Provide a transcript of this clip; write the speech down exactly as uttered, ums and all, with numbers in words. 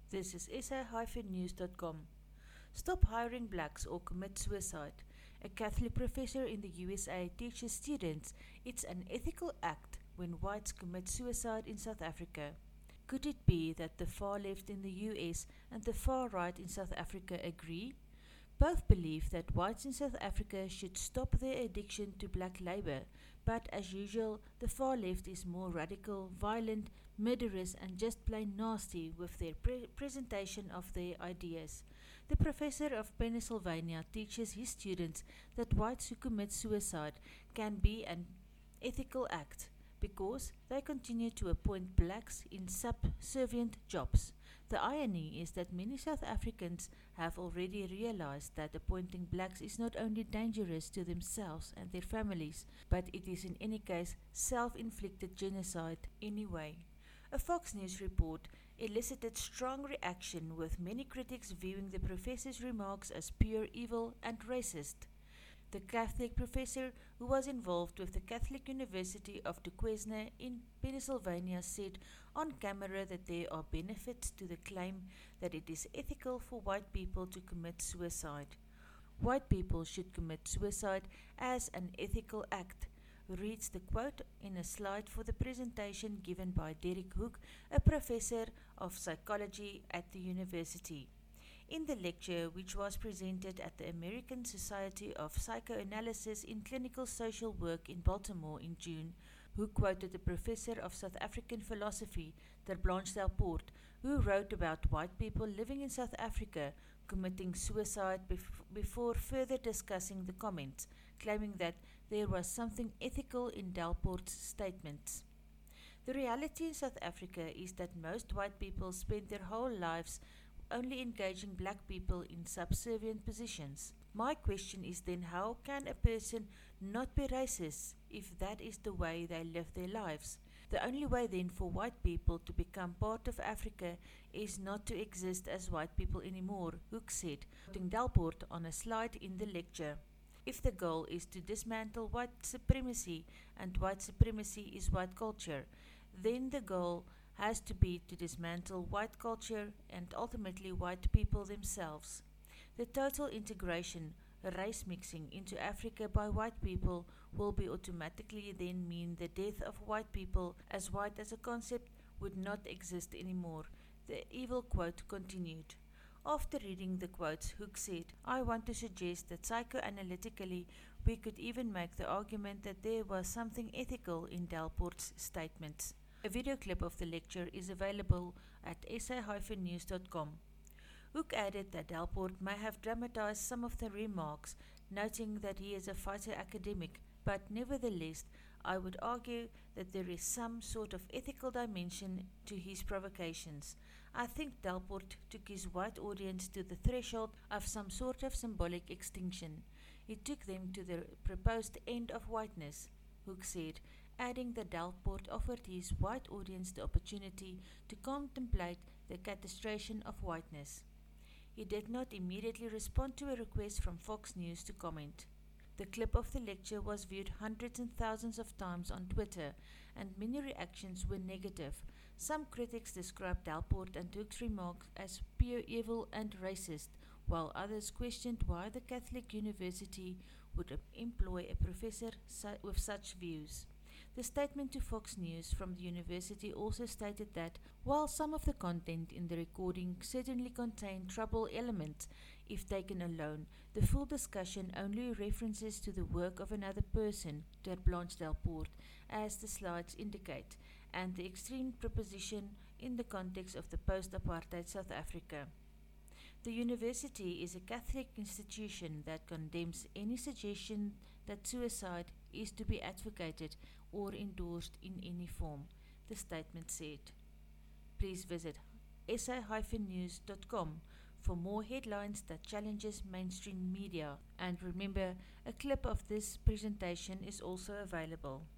This is S A news dot com. Stop hiring blacks or commit suicide. A Catholic professor in the U S A teaches students it's an ethical act when whites commit suicide in South Africa. Could it be that the far left in the U S and the far right in South Africa agree? Both believe that whites in South Africa should stop their addiction to black labor, but as usual, the far left is more radical, violent, murderous, and just plain nasty with their pre- presentation of their ideas. The professor of Pennsylvania teaches his students that whites who commit suicide can be an ethical act because they continue to appoint blacks in subservient jobs. The irony is that many South Africans have already realized that appointing blacks is not only dangerous to themselves and their families, but it is in any case self-inflicted genocide anyway. A Fox News report elicited strong reaction, with many critics viewing the professor's remarks as pure evil and racist. The Catholic professor who was involved with the Catholic University of Duquesne in Pennsylvania said on camera that there are benefits to the claim that it is ethical for white people to commit suicide. White people should commit suicide as an ethical act, reads the quote in a slide for the presentation given by Derek Hook, a professor of psychology at the university. In the lecture, which was presented at the American Society of Psychoanalysis in Clinical Social Work in Baltimore in June, who quoted the professor of South African philosophy, Ter Blanche Delport, who wrote about white people living in South Africa committing suicide bef- before further discussing the comments, claiming that there was something ethical in Delport's statements. The reality in South Africa is that most white people spend their whole lives only engaging black people in subservient positions. My question is then, how can a person not be racist if that is the way they live their lives? The only way then for white people to become part of Africa is not to exist as white people anymore, Hook said, quoting Delport on a slide in the lecture. If the goal is to dismantle white supremacy, and white supremacy is white culture, then the goal has to be to dismantle white culture and ultimately white people themselves. The total integration, race mixing into Africa by white people will be automatically then mean the death of white people, as white as a concept would not exist anymore. The evil quote continued. After reading the quotes, Hook said, I want to suggest that psychoanalytically we could even make the argument that there was something ethical in Delport's statements. A video clip of the lecture is available at S A news dot com. Hook added that Delport may have dramatized some of the remarks, noting that he is a fighter academic, but nevertheless, I would argue that there is some sort of ethical dimension to his provocations. I think Delport took his white audience to the threshold of some sort of symbolic extinction. He took them to the proposed end of whiteness, Hook said, adding that Delport offered his white audience the opportunity to contemplate the castration of whiteness. He did not immediately respond to a request from Fox News to comment. The clip of the lecture was viewed hundreds and thousands of times on Twitter, and many reactions were negative. Some critics described Delport and Hook's remarks as pure evil and racist, while others questioned why the Catholic University would employ a professor su- with such views. The statement to Fox News from the university also stated that, while some of the content in the recording certainly contained trouble elements if taken alone, the full discussion only references to the work of another person, Ter Blanche Delport, as the slides indicate, and the extreme proposition in the context of the post-apartheid South Africa. The university is a Catholic institution that condemns any suggestion that suicide is to be advocated or endorsed in any form, the statement said. Please visit S A news dot com for more headlines that challenges mainstream media. And remember, a clip of this presentation is also available.